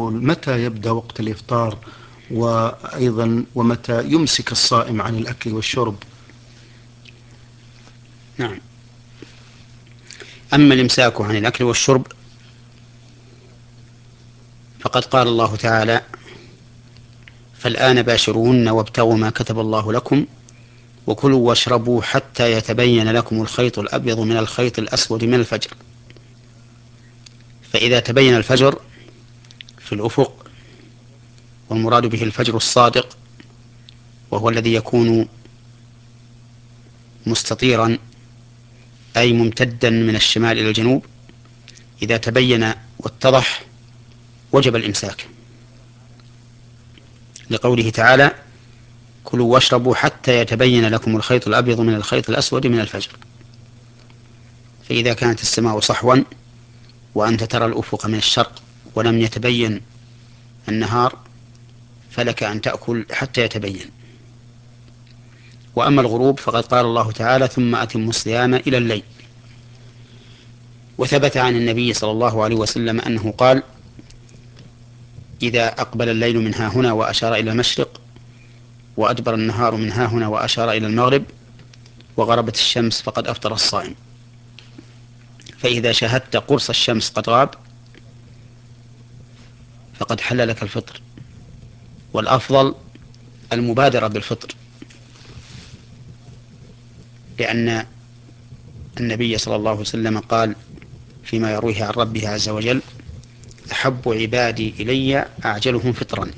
يقول متى يبدأ وقت الإفطار، وأيضا ومتى يمسك الصائم عن الأكل والشرب؟ نعم. أما الإمساك عن الأكل والشرب فقد قال الله تعالى: فالآن باشروهن وابتغوا ما كتب الله لكم وكلوا واشربوا حتى يتبين لكم الخيط الأبيض من الخيط الأسود من الفجر. فإذا تبين الفجر في الأفق، والمراد به الفجر الصادق، وهو الذي يكون مستطيرا أي ممتدا من الشمال إلى الجنوب، إذا تبين واتضح وجب الإمساك، لقوله تعالى: كلوا واشربوا حتى يتبين لكم الخيط الأبيض من الخيط الأسود من الفجر. فإذا كانت السماء صحوا وأنت ترى الأفق من الشرق ولم يتبين النهار، فلك أن تأكل حتى يتبين. وأما الغروب فقد قال الله تعالى: ثم أتموا الصيام إلى الليل. وثبت عن النبي صلى الله عليه وسلم أنه قال: إذا أقبل الليل من ها هنا وأشار إلى المشرق، وأدبر النهار من ها هنا وأشار إلى المغرب، وغربت الشمس، فقد أفطر الصائم. فإذا شاهدت قرص الشمس قد غاب فقد حل لك الفطر، والأفضل المبادرة بالفطر، لأن النبي صلى الله عليه وسلم قال فيما يرويه عن ربه عز وجل: أحب عبادي إلي أعجلهم فطرا.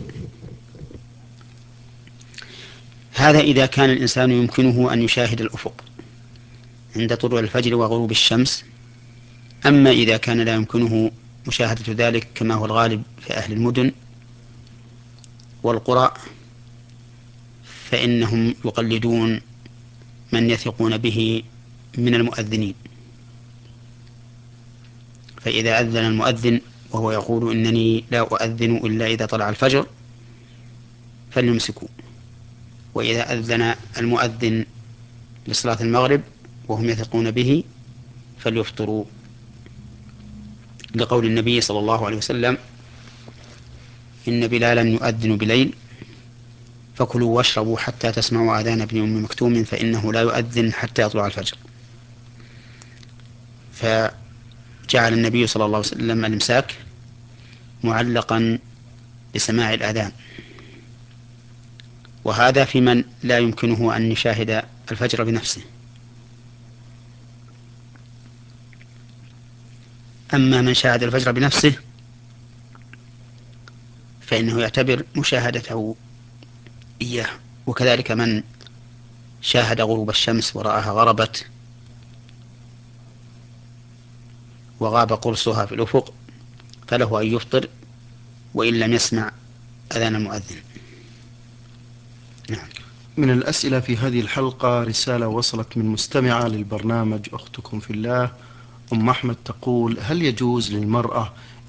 هذا إذا كان الإنسان يمكنه أن يشاهد الأفق عند طلوع الفجر وغروب الشمس. أما إذا كان لا يمكنه مشاهدة ذلك كما هو الغالب في أهل المدن والقرى، فإنهم يقلدون من يثقون به من المؤذنين. فإذا أذن المؤذن وهو يقول: إنني لا أؤذن إلا إذا طلع الفجر، فليمسكوا. وإذا أذن المؤذن لصلاة المغرب وهم يثقون به، فليفطروا، لقول النبي صلى الله عليه وسلم: إن بلالا يؤذن بليل فكلوا واشربوا حتى تسمعوا آذان ابن أم مكتوم فإنه لا يؤذن حتى يطلع الفجر. فجعل النبي صلى الله عليه وسلم الإمساك معلقا بسماع الآذان، وهذا في من لا يمكنه أن يشاهد الفجر بنفسه. أما من شاهد الفجر بنفسه فإنه يعتبر مشاهدته إياه، وكذلك من شاهد غروب الشمس ورآها غربت وغاب قرصها في الأفق، فله أن يفطر وإن لم يسمع أذان المؤذن. نعم. من الأسئلة في هذه الحلقة رسالة وصلت من مستمعة للبرنامج أختكم في الله أم أحمد، تقول: هل يجوز للمرأة